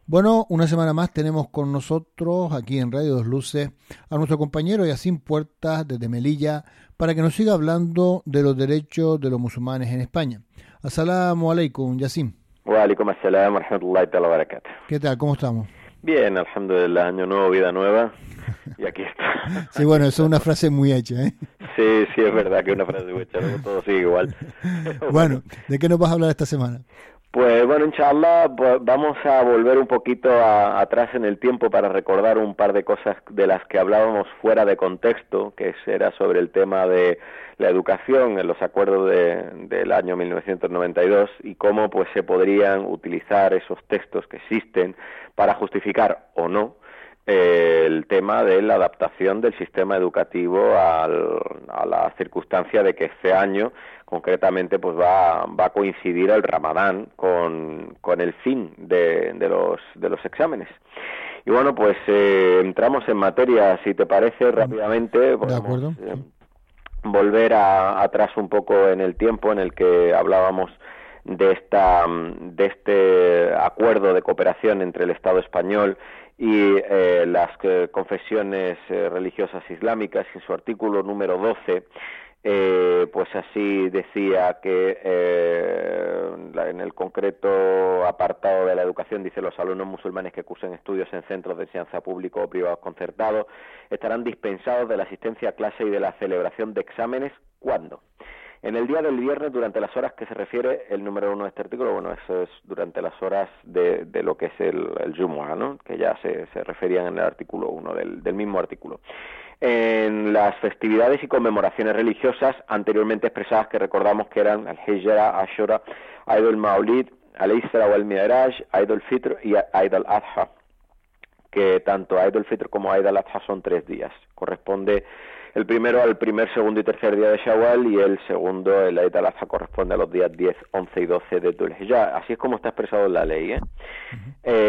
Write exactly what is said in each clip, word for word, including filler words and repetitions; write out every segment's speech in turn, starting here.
Bueno, una semana más tenemos con nosotros aquí en Radio Dos Luces a nuestro compañero Yacine Puertas desde Melilla para que nos siga hablando de los derechos de los musulmanes en España. Asalamu alaikum, Yacine. Wa alaikum assalam wa rahmatullahi wa barakatuh. ¿Qué tal? ¿Cómo estamos? Bien, alhamdulillah, año nuevo, vida nueva, y aquí está. Sí, bueno, eso es una frase muy hecha, ¿eh? Sí, sí, es verdad que es una frase muy hecha, ¿no? Todo sigue igual. Bueno, ¿de qué nos vas a hablar esta semana? Pues bueno, inshallah, pues vamos a volver un poquito a, atrás en el tiempo para recordar un par de cosas de las que hablábamos fuera de contexto, que era sobre el tema de la educación en los acuerdos de, del año mil novecientos noventa y dos y cómo pues se podrían utilizar esos textos que existen para justificar o no eh, el tema de la adaptación del sistema educativo al, a la circunstancia de que este año concretamente pues va, va a coincidir el Ramadán con, con el fin de, de, los, de los exámenes. Y bueno, pues eh, entramos en materia, si te parece, rápidamente. De acuerdo. Eh, volver a, atrás un poco en el tiempo en el que hablábamos de esta de este acuerdo de cooperación entre el Estado español y eh, las eh, confesiones eh, religiosas islámicas. En su artículo número doce, eh, pues así decía que eh, en el concreto apartado de la educación dice: los alumnos musulmanes que cursen estudios en centros de enseñanza públicos o privados concertados estarán dispensados de la asistencia a clase y de la celebración de exámenes. ¿Cuándo? En el día del viernes, durante las horas que se refiere el número uno de este artículo. Bueno, eso es durante las horas de, de lo que es el, el Jumu'ah, ¿no? Que ya se, se referían en el artículo uno del, del mismo artículo. En las festividades y conmemoraciones religiosas anteriormente expresadas, que recordamos que eran el Hijra, Ashura, Eid al-Maulid, al-Isra o al-Mi'raj, Eid al-Fitr y Eid al-Adha, que tanto Eid al-Fitr como Eid al-Adha son tres días. Corresponde el primero al primer, segundo y tercer día de Shawwal, y el segundo, el Eid al-Adha, corresponde a los días diez, once y doce de Dhul Hijjah. Así es como está expresado en la ley, ¿eh? Uh-huh.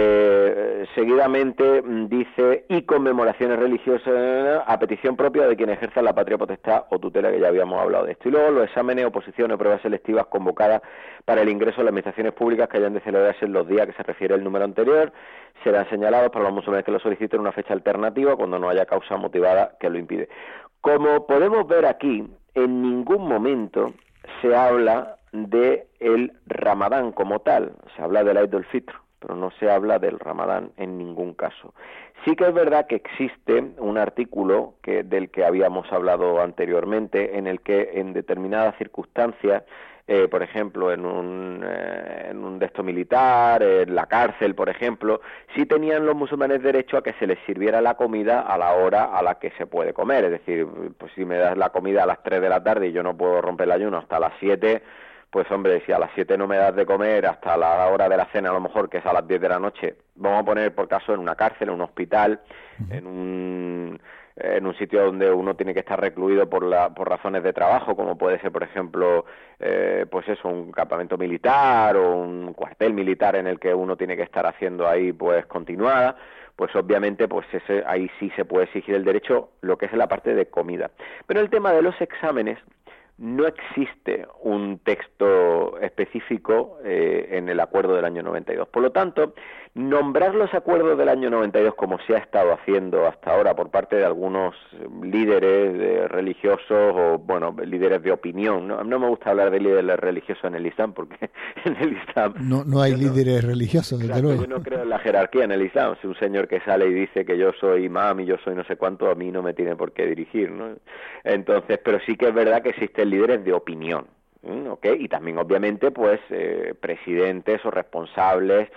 Eh, seguidamente dice: y conmemoraciones religiosas a petición propia de quien ejerza la patria potestad o tutela, que ya habíamos hablado de esto. Y luego los exámenes, oposiciones o pruebas selectivas convocadas para el ingreso a las administraciones públicas que hayan de celebrarse en los días que se refiere el número anterior serán señalados para los musulmanes que lo soliciten una fecha alternativa cuando no haya causa motivada que lo impide. Como podemos ver aquí, en ningún momento se habla de el Ramadán como tal. Se habla del Eid al-Fitr, pero no se habla del Ramadán en ningún caso. Sí que es verdad que existe un artículo que, del que habíamos hablado anteriormente, en el que en determinadas circunstancias, Eh, por ejemplo, en un, eh, en un desto militar, en la cárcel, por ejemplo, sí tenían los musulmanes derecho a que se les sirviera la comida a la hora a la que se puede comer. Es decir, pues si me das la comida a las tres de la tarde y yo no puedo romper el ayuno hasta las siete, pues hombre, si a las siete no me das de comer hasta la hora de la cena, a lo mejor que es a las diez de la noche, vamos a poner por caso en una cárcel, en un hospital, en un... en un sitio donde uno tiene que estar recluido por la, por razones de trabajo, como puede ser, por ejemplo, eh, pues eso, un campamento militar o un cuartel militar en el que uno tiene que estar haciendo ahí pues continuada, pues obviamente pues ese, ahí sí se puede exigir el derecho, lo que es la parte de comida. Pero el tema de los exámenes, no existe un texto específico eh, en el acuerdo del año noventa y dos. Por lo tanto, nombrar los acuerdos del año noventa y dos, como se ha estado haciendo hasta ahora por parte de algunos líderes eh, religiosos o, bueno, líderes de opinión. No, no me gusta hablar de líderes religiosos en el Islam, porque en el Islam... No, no hay líderes no, religiosos, desde exacto, luego. Yo no creo en la jerarquía en el Islam. Si un señor que sale y dice que yo soy imam y yo soy no sé cuánto, a mí no me tiene por qué dirigir, ¿no? Entonces, pero sí que es verdad que existe líderes de opinión, ¿okay? Y también obviamente pues eh, presidentes o responsables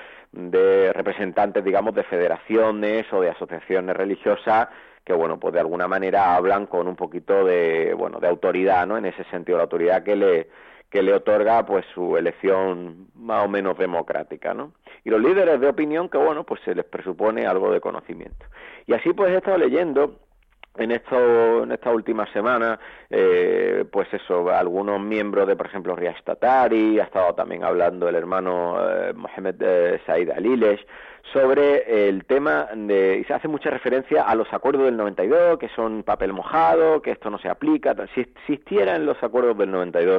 de representantes, digamos, de federaciones o de asociaciones religiosas que, bueno, pues de alguna manera hablan con un poquito de, bueno, de autoridad, ¿no? En ese sentido, la autoridad que le que le otorga pues su elección más o menos democrática, ¿no? Y los líderes de opinión que, bueno, pues se les presupone algo de conocimiento. Y así pues he estado leyendo en esto, en esta última semana, eh, pues eso, algunos miembros de, por ejemplo, Riyash Tatari, ha estado también hablando el hermano eh, Mohamed eh, Said Alilesh, sobre el tema de, y se hace mucha referencia a los acuerdos del noventa y dos, que son papel mojado, que esto no se aplica. Si existieran los acuerdos del noventa y dos,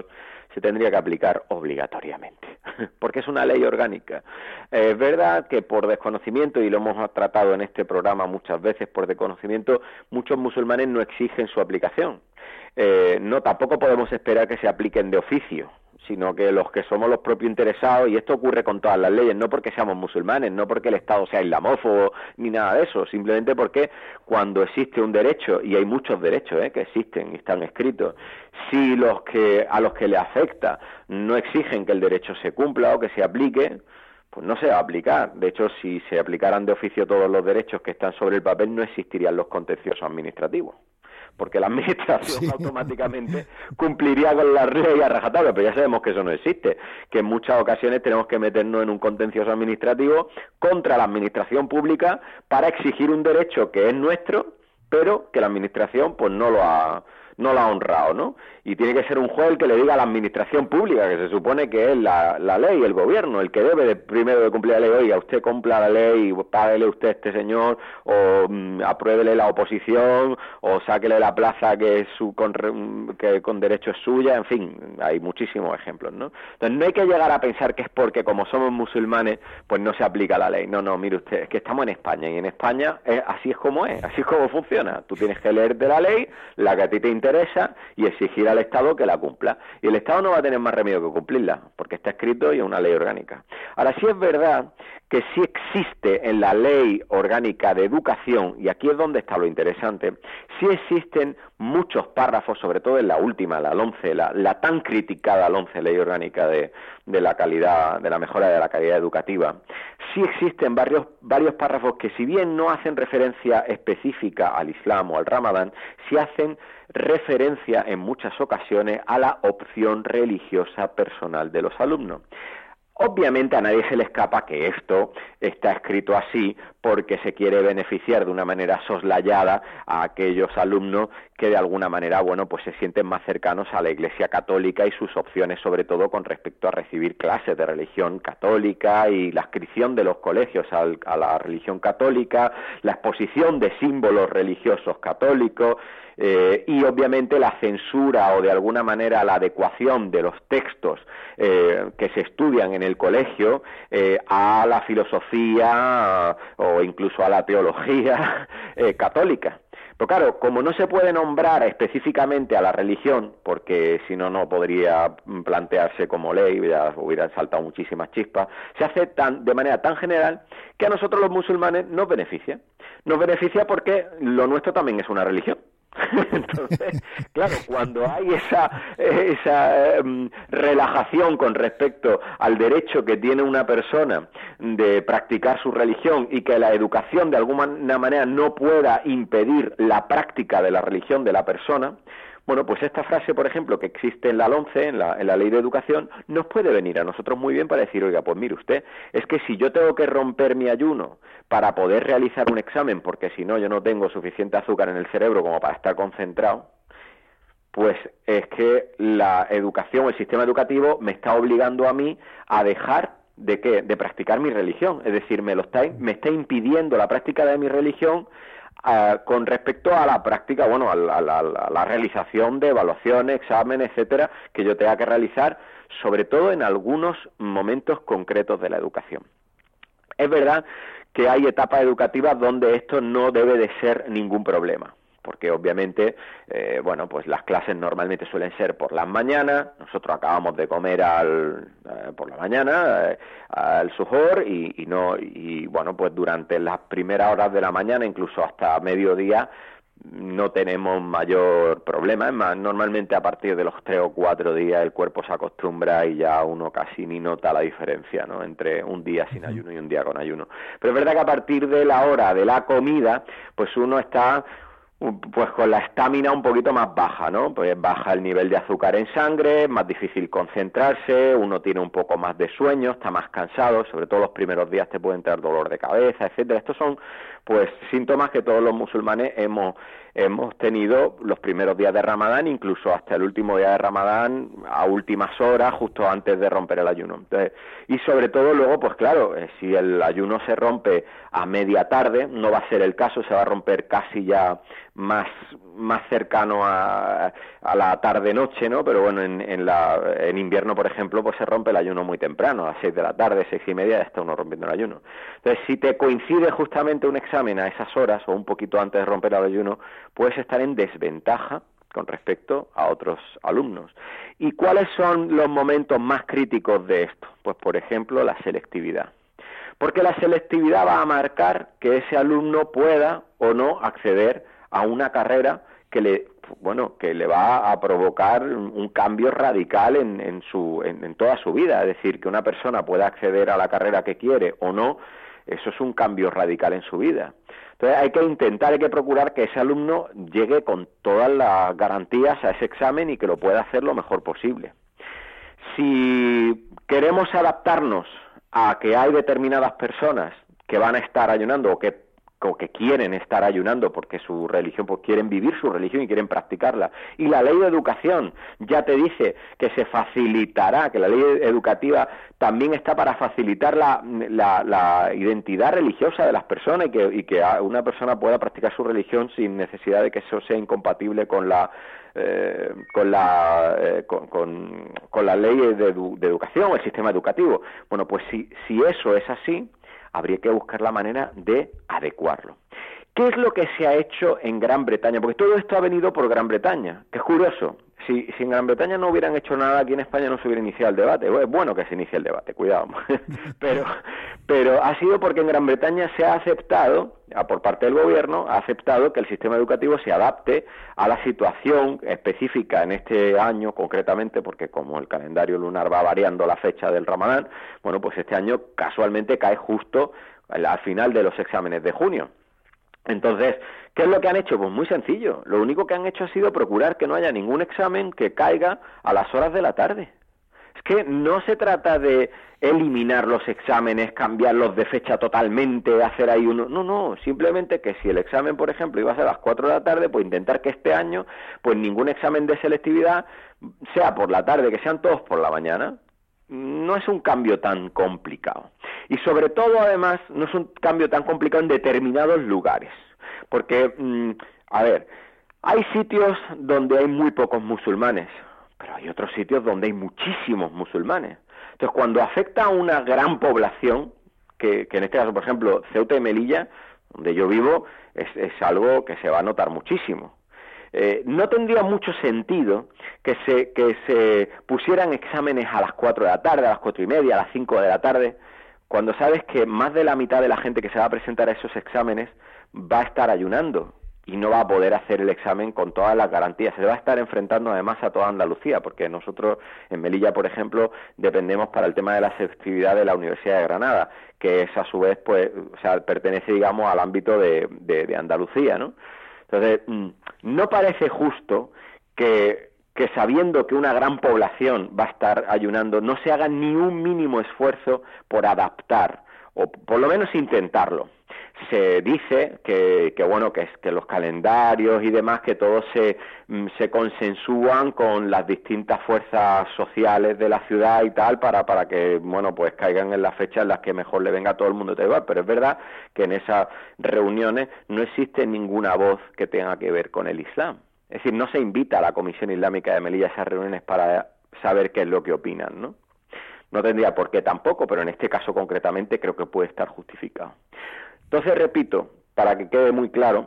se tendría que aplicar obligatoriamente, porque es una ley orgánica. Es verdad que por desconocimiento, y lo hemos tratado en este programa muchas veces, por desconocimiento, muchos musulmanes no exigen su aplicación. Eh, no, tampoco podemos esperar que se apliquen de oficio, sino que los que somos los propios interesados, y esto ocurre con todas las leyes, no porque seamos musulmanes, no porque el Estado sea islamófobo, ni nada de eso, simplemente porque cuando existe un derecho, y hay muchos derechos ¿eh? que existen y están escritos, si los que a los que le afecta no exigen que el derecho se cumpla o que se aplique, pues no se va a aplicar. De hecho, si se aplicaran de oficio todos los derechos que están sobre el papel, no existirían los contenciosos administrativos, porque la administración sí. automáticamente cumpliría con la ley a rajatabla, pero ya sabemos que eso no existe, que en muchas ocasiones tenemos que meternos en un contencioso administrativo contra la administración pública para exigir un derecho que es nuestro, pero que la administración pues no lo ha no lo ha honrado, ¿no? Y tiene que ser un juez el que le diga a la administración pública, que se supone que es la, la ley, el gobierno, el que debe de, primero de cumplir la ley, oiga, usted cumpla la ley, páguele usted a este señor, o mm, apruébele la oposición, o sáquele la plaza que, es su, con, que con derecho es suya, en fin, hay muchísimos ejemplos, ¿no? Entonces no hay que llegar a pensar que es porque como somos musulmanes, pues no se aplica la ley. No, no, mire usted, es que estamos en España, y en España es, así es como es, así es como funciona. Tú tienes que leerte la ley, la que a ti te interesa, y exigir al Estado que la cumpla. Y el Estado no va a tener más remedio que cumplirla, porque está escrito y es una ley orgánica. Ahora, sí es verdad que sí existe en la ley orgánica de educación, y aquí es donde está lo interesante, sí existen muchos párrafos, sobre todo en la última, la once, la, la tan criticada once, ley orgánica de, de la calidad, de la mejora de la calidad educativa. Sí existen varios, varios párrafos que, si bien no hacen referencia específica al Islam o al Ramadán, sí hacen referencia en muchas ocasiones a la opción religiosa personal de los alumnos. Obviamente a nadie se le escapa que esto está escrito así porque se quiere beneficiar de una manera soslayada a aquellos alumnos que de alguna manera, bueno, pues se sienten más cercanos a la Iglesia Católica y sus opciones, sobre todo con respecto a recibir clases de religión católica y la adscripción de los colegios al, a la religión católica, la exposición de símbolos religiosos católicos, Eh, y obviamente la censura o de alguna manera la adecuación de los textos eh, que se estudian en el colegio eh, a la filosofía o incluso a la teología eh, católica. Pero claro, como no se puede nombrar específicamente a la religión, porque si no, no podría plantearse como ley, ya hubieran saltado muchísimas chispas, se hace tan, de manera tan general que a nosotros los musulmanes nos beneficia. Nos beneficia porque lo nuestro también es una religión. Entonces, claro, cuando hay esa, esa um, relajación con respecto al derecho que tiene una persona de practicar su religión y que la educación de alguna manera no pueda impedir la práctica de la religión de la persona, bueno, pues esta frase, por ejemplo, que existe en la once, en la, en la Ley de Educación, nos puede venir a nosotros muy bien para decir, oiga, pues mire usted, es que si yo tengo que romper mi ayuno para poder realizar un examen, porque si no yo no tengo suficiente azúcar en el cerebro como para estar concentrado, pues es que la educación, el sistema educativo me está obligando a mí a dejar de qué, de practicar mi religión, es decir, me lo está, me está impidiendo la práctica de mi religión. Uh, con respecto a la práctica, bueno, a la, a, la, a la realización de evaluaciones, exámenes, etcétera, que yo tenga que realizar, sobre todo en algunos momentos concretos de la educación. Es verdad que hay etapas educativas donde esto no debe de ser ningún problema, porque obviamente, eh, bueno, pues las clases normalmente suelen ser por las mañanas, nosotros acabamos de comer al, eh, por la mañana, eh, al sujoor, y, y no, y bueno, pues durante las primeras horas de la mañana, incluso hasta mediodía, no tenemos mayor problema. Es más, normalmente a partir de los tres o cuatro días el cuerpo se acostumbra y ya uno casi ni nota la diferencia, ¿no?, entre un día sin ayuno y un día con ayuno. Pero es verdad que a partir de la hora de la comida, pues uno está pues con la estamina un poquito más baja, ¿no? Pues baja el nivel de azúcar en sangre, es más difícil concentrarse, uno tiene un poco más de sueño, está más cansado, sobre todo los primeros días te puede entrar dolor de cabeza, etcétera. Estos son pues síntomas que todos los musulmanes hemos hemos tenido los primeros días de Ramadán, incluso hasta el último día de Ramadán, a últimas horas, justo antes de romper el ayuno. Entonces, y sobre todo luego, pues claro, eh, si el ayuno se rompe a media tarde, no va a ser el caso, se va a romper casi ya más más cercano a, a la tarde-noche, ¿no? Pero bueno, en, en, la, en invierno, por ejemplo, pues se rompe el ayuno muy temprano, a las seis de la tarde, seis y media, ya está uno rompiendo el ayuno. Entonces, si te coincide justamente un examen a esas horas, o un poquito antes de romper el ayuno, puedes estar en desventaja con respecto a otros alumnos. ¿Y cuáles son los momentos más críticos de esto? Pues, por ejemplo, la selectividad. Porque la selectividad va a marcar que ese alumno pueda o no acceder a una carrera que le, bueno, que le va a provocar un cambio radical en, en, su, en, en toda su vida. Es decir, que una persona pueda acceder a la carrera que quiere o no, eso es un cambio radical en su vida. Entonces hay que intentar, hay que procurar que ese alumno llegue con todas las garantías a ese examen y que lo pueda hacer lo mejor posible. Si queremos adaptarnos a que hay determinadas personas que van a estar ayunando o que o que quieren estar ayunando porque su religión, pues quieren vivir su religión y quieren practicarla. Y la ley de educación ya te dice que se facilitará, que la ley educativa también está para facilitar la, la, la identidad religiosa de las personas y que, y que una persona pueda practicar su religión sin necesidad de que eso sea incompatible con la eh, con la eh, con, con, con la ley de, edu, de educación, el sistema educativo. Bueno, pues si, si eso es así, habría que buscar la manera de adecuarlo. ¿Qué es lo que se ha hecho en Gran Bretaña? Porque todo esto ha venido por Gran Bretaña, que es curioso. Si, si en Gran Bretaña no hubieran hecho nada, aquí en España no se hubiera iniciado el debate. Es bueno que se inicie el debate, cuidado. pero, pero ha sido porque en Gran Bretaña se ha aceptado, por parte del gobierno, ha aceptado que el sistema educativo se adapte a la situación específica en este año, concretamente, porque como el calendario lunar va variando la fecha del Ramadán, bueno, pues este año casualmente cae justo al final de los exámenes de junio. Entonces, ¿qué es lo que han hecho? Pues muy sencillo. Lo único que han hecho ha sido procurar que no haya ningún examen que caiga a las horas de la tarde. Es que no se trata de eliminar los exámenes, cambiarlos de fecha totalmente, hacer ahí uno... No, no, simplemente que si el examen, por ejemplo, iba a ser a las cuatro de la tarde, pues intentar que este año, pues ningún examen de selectividad sea por la tarde, que sean todos por la mañana. No es un cambio tan complicado. Y sobre todo, además, no es un cambio tan complicado en determinados lugares. Porque, mmm, a ver, hay sitios donde hay muy pocos musulmanes, pero hay otros sitios donde hay muchísimos musulmanes. Entonces, cuando afecta a una gran población, que, que en este caso, por ejemplo, Ceuta y Melilla, donde yo vivo, es, es algo que se va a notar muchísimo. Eh, no tendría mucho sentido que se, que se pusieran exámenes a las cuatro de la tarde, a las cuatro y media, a las cinco de la tarde, cuando sabes que más de la mitad de la gente que se va a presentar a esos exámenes va a estar ayunando y no va a poder hacer el examen con todas las garantías. Se va a estar enfrentando además a toda Andalucía, porque nosotros en Melilla, por ejemplo, dependemos para el tema de la selectividad de la Universidad de Granada, que es a su vez, pues, o sea, pertenece, digamos, al ámbito de, de, de Andalucía, ¿no? Entonces, no parece justo que, que sabiendo que una gran población va a estar ayunando, no se haga ni un mínimo esfuerzo por adaptar, o por lo menos intentarlo. Se dice que, que bueno, que, es, que los calendarios y demás, que todos se, se consensúan con las distintas fuerzas sociales de la ciudad y tal, para, para que, bueno, pues caigan en las fechas en las que mejor le venga a todo el mundo. Pero es verdad que en esas reuniones no existe ninguna voz que tenga que ver con el Islam. Es decir, no se invita a la Comisión Islámica de Melilla a esas reuniones para saber qué es lo que opinan, ¿no? No tendría por qué tampoco, pero en este caso concretamente creo que puede estar justificado. Entonces, repito, para que quede muy claro,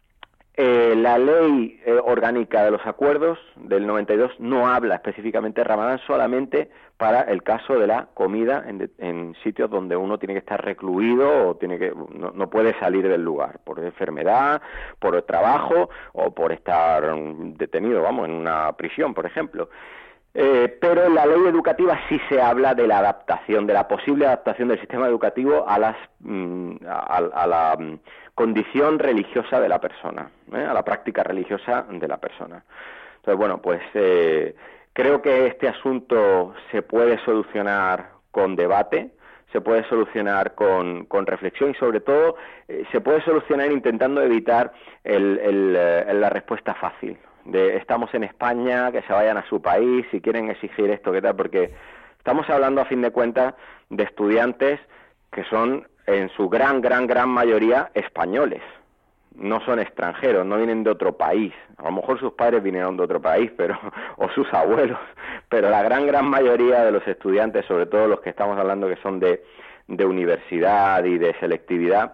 eh, la ley eh, orgánica de los acuerdos del noventa y dos no habla específicamente de Ramadán, solamente para el caso de la comida en, de, en sitios donde uno tiene que estar recluido o tiene que no, no puede salir del lugar por enfermedad, por el trabajo o por estar detenido, vamos, en una prisión, por ejemplo. Eh, pero en la ley educativa sí se habla de la adaptación, de la posible adaptación del sistema educativo a, las, mm, a, a la mm, condición religiosa de la persona, ¿eh? a la práctica religiosa de la persona. Entonces, bueno, pues eh, creo que este asunto se puede solucionar con debate, se puede solucionar con, con reflexión y sobre todo eh, se puede solucionar intentando evitar el, el, el, la respuesta fácil. De estamos en España, que se vayan a su país, si quieren exigir esto, qué tal, porque estamos hablando a fin de cuentas de estudiantes que son en su gran, gran, gran mayoría españoles, no son extranjeros, no vienen de otro país. A lo mejor sus padres vinieron de otro país, pero o sus abuelos, pero la gran gran mayoría de los estudiantes, sobre todo los que estamos hablando que son de, de universidad y de selectividad,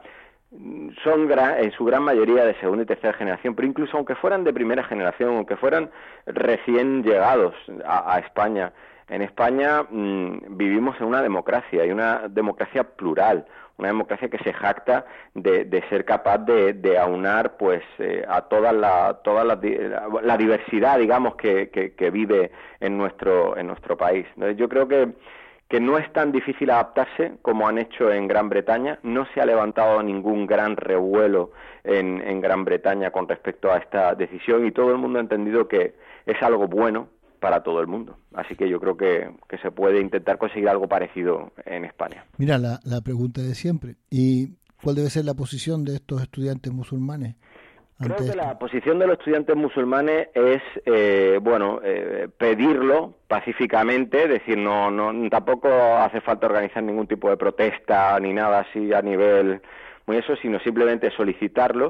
son gran, en su gran mayoría de segunda y tercera generación, pero incluso aunque fueran de primera generación, aunque fueran recién llegados a, a España, en España mmm, vivimos en una democracia, y una democracia plural, una democracia que se jacta de, de ser capaz de, de aunar pues eh, a toda la toda la, la diversidad, digamos, que, que, que vive en nuestro en nuestro país. Yo creo que que no es tan difícil adaptarse como han hecho en Gran Bretaña. No se ha levantado ningún gran revuelo en, en Gran Bretaña con respecto a esta decisión, y todo el mundo ha entendido que es algo bueno para todo el mundo. Así que yo creo que, que se puede intentar conseguir algo parecido en España. Mira, la, la pregunta de siempre. ¿Y cuál debe ser la posición de estos estudiantes musulmanes? Creo que la posición de los estudiantes musulmanes es, eh, bueno, eh, pedirlo pacíficamente, decir, no, no, tampoco hace falta organizar ningún tipo de protesta ni nada así a nivel muy eso, sino simplemente solicitarlo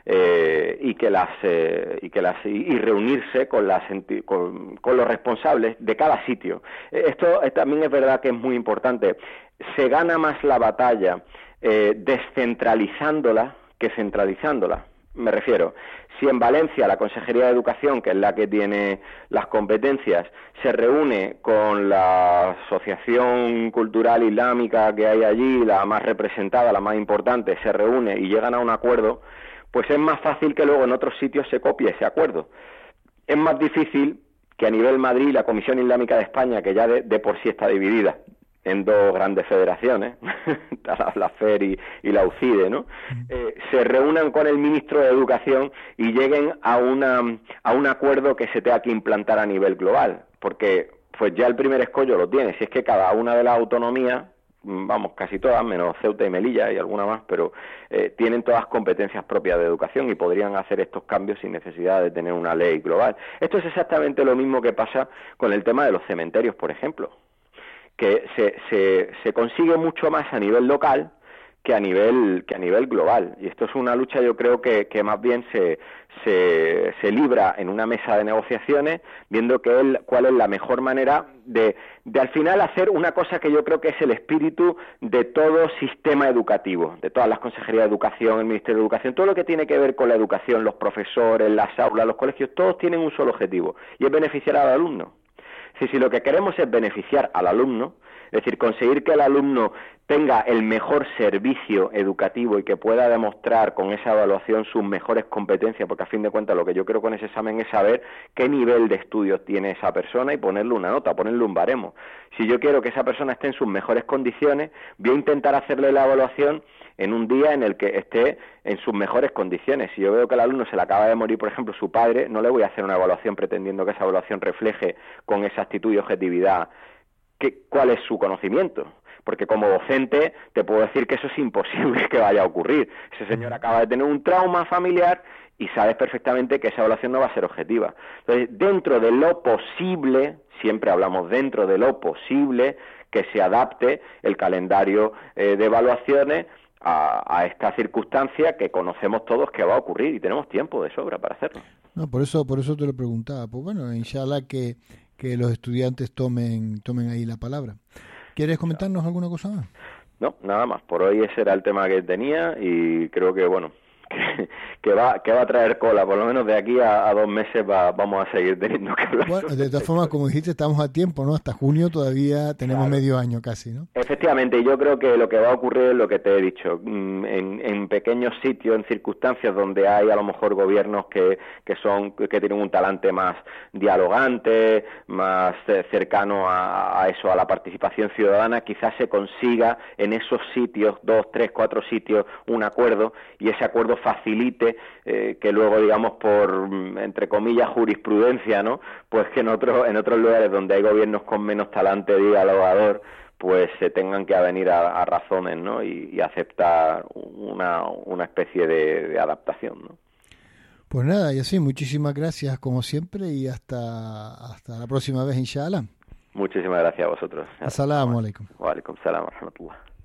eh, y que las eh, y que las y, y reunirse con las con, con los responsables de cada sitio. Esto eh, también es verdad que es muy importante. Se gana más la batalla eh, descentralizándola que centralizándola. Me refiero, si en Valencia la Consejería de Educación, que es la que tiene las competencias, se reúne con la Asociación Cultural Islámica que hay allí, la más representada, la más importante, se reúne y llegan a un acuerdo, pues es más fácil que luego en otros sitios se copie ese acuerdo. Es más difícil que a nivel Madrid la Comisión Islámica de España, que ya de, de por sí está dividida en dos grandes federaciones, la F E R y, y la U C I D E, ¿no? Eh, se reúnan con el ministro de Educación y lleguen a una a un acuerdo que se tenga que implantar a nivel global, porque pues ya el primer escollo lo tiene, si es que cada una de las autonomías, vamos, casi todas, menos Ceuta y Melilla y alguna más, pero eh, tienen todas competencias propias de educación y podrían hacer estos cambios sin necesidad de tener una ley global. Esto es exactamente lo mismo que pasa con el tema de los cementerios, por ejemplo, que se, se, se consigue mucho más a nivel local que a nivel que a nivel global, y esto es una lucha, yo creo que, que más bien se, se se libra en una mesa de negociaciones, viendo que el, cuál es la mejor manera de, de al final hacer una cosa que yo creo que es el espíritu de todo sistema educativo, de todas las consejerías de educación, el Ministerio de Educación, todo lo que tiene que ver con la educación, los profesores, las aulas, los colegios, todos tienen un solo objetivo, y es beneficiar al alumno. Si, si lo que queremos es beneficiar al alumno, es decir, conseguir que el alumno tenga el mejor servicio educativo y que pueda demostrar con esa evaluación sus mejores competencias, porque a fin de cuentas lo que yo creo con ese examen es saber qué nivel de estudios tiene esa persona y ponerle una nota, ponerle un baremo. Si yo quiero que esa persona esté en sus mejores condiciones, voy a intentar hacerle la evaluación en un día en el que esté en sus mejores condiciones. Si yo veo que el alumno se le acaba de morir, por ejemplo, su padre, no le voy a hacer una evaluación pretendiendo que esa evaluación refleje con exactitud y objetividad que, cuál es su conocimiento. Porque como docente te puedo decir que eso es imposible que vaya a ocurrir. Ese señor acaba de tener un trauma familiar y sabes perfectamente que esa evaluación no va a ser objetiva. Entonces, dentro de lo posible, siempre hablamos dentro de lo posible, que se adapte el calendario eh, de evaluaciones A, a esta circunstancia que conocemos todos que va a ocurrir y tenemos tiempo de sobra para hacerlo. No, por eso, por eso te lo preguntaba. Pues bueno, inshallah que, que los estudiantes tomen, tomen ahí la palabra. ¿Quieres comentarnos alguna cosa más? No, nada más. Por hoy ese era el tema que tenía y creo que, bueno, que, que va que va a traer cola, por lo menos de aquí a, a dos meses va, vamos a seguir teniendo que hablar. Bueno, de todas formas, como dijiste, estamos a tiempo, ¿no? Hasta junio todavía tenemos claro. medio año casi, ¿no? Efectivamente, yo creo que lo que va a ocurrir es lo que te he dicho, en, en pequeños sitios, en circunstancias donde hay a lo mejor gobiernos que, que son que tienen un talante más dialogante, más cercano a, a eso, a la participación ciudadana, quizás se consiga en esos sitios, dos, tres, cuatro sitios, un acuerdo, y ese acuerdo facilite eh, que luego, digamos, por, entre comillas, jurisprudencia, ¿no? Pues que en otros en otros lugares donde hay gobiernos con menos talante dialogador, pues se tengan que avenir a, a razones, ¿no? Y, y aceptar una, una especie de, de adaptación, ¿no? Pues nada, y así, muchísimas gracias como siempre y hasta, hasta la próxima vez, inshallah. Muchísimas gracias a vosotros. Assalamu alaikum. Wa alaikum salam wa rahmatullah.